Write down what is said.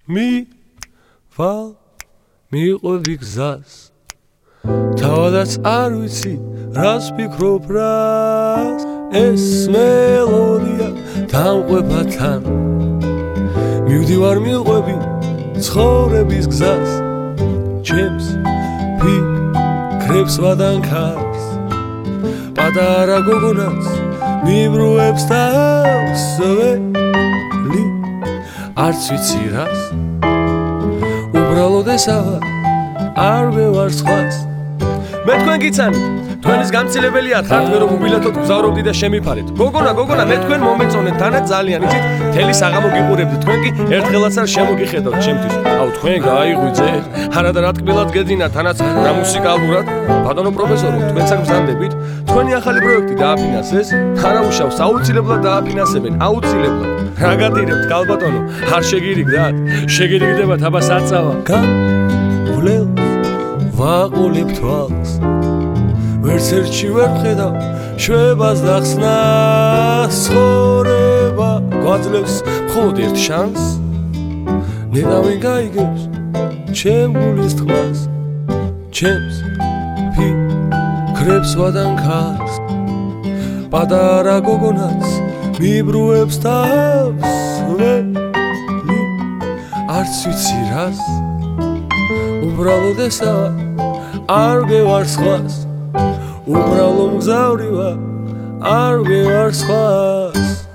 მიყვები გზას თავადაც არ ვიცი რას ფიქრობ რას ეს მელოდია დამყვება თან მივდივარ მივყვები ცხოვრების გზას ჩემს ფიქრებს ვადანქარს პატარა გოგონაც მიბრუებს თავს ველი არც ვიცი რას უბრალოდ ესაა არ ვევარ სხვას მე თქვენ გიცანი თქვენის გამცილებელია ხართ მე რომ უბილეთოთ გზავრობდი და შემიფარეთ გოგონა მე თქვენ მომეწონეთ თანაც ძალიან იცით თელი საღამო გიყურებდით თქვენ კი ერთხელაც არ შემოგიხედავთ ჩემთვის აუ თქვენ გაიღვიძეთ არადა რა ტკბილად გეძინათ თანაც რა მუსიკალურად ბატონო პროფესორო თქვენც აქ მზადებით თქვენი ახალი პროექტი დააფინანსეს არა უშავს აუცილებლად დააფინანსებენ აუცილებლად რა გადირებთ კალბატონო არ შეგირიგდათ შეგირიგდებათ აბა საწავა გავლევ ვაყოლებ თვალს ვერც ერთში ვერ ვხედავ შვებას და ხსნას ცხოვრება გვაძლევს მხოლოდ ერთ შანსს ნეტავენ გაიგებს ჩემ გულის თქმას ჩემს ფიქრებს ვადანქარს პატარა გოგონაც მიბრუებს თავს ველი არც ვიცი რას უბრალოდ ესაა არ ვგევარ სხვას უბრალო მგზავრივა არ ვგევარ სხვას